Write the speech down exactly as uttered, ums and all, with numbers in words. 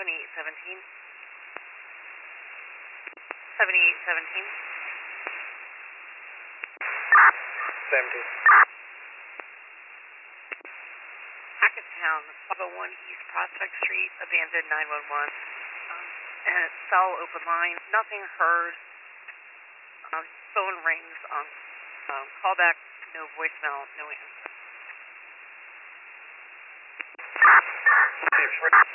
seventy-eight seventeen. seventy-eight seventeen. seventeen. Hackettstown, five oh one East Prospect Street, abandoned nine one one. Um, and cell open line, nothing heard. Um, phone rings, um, um, call back, no voicemail, no answer. Steve,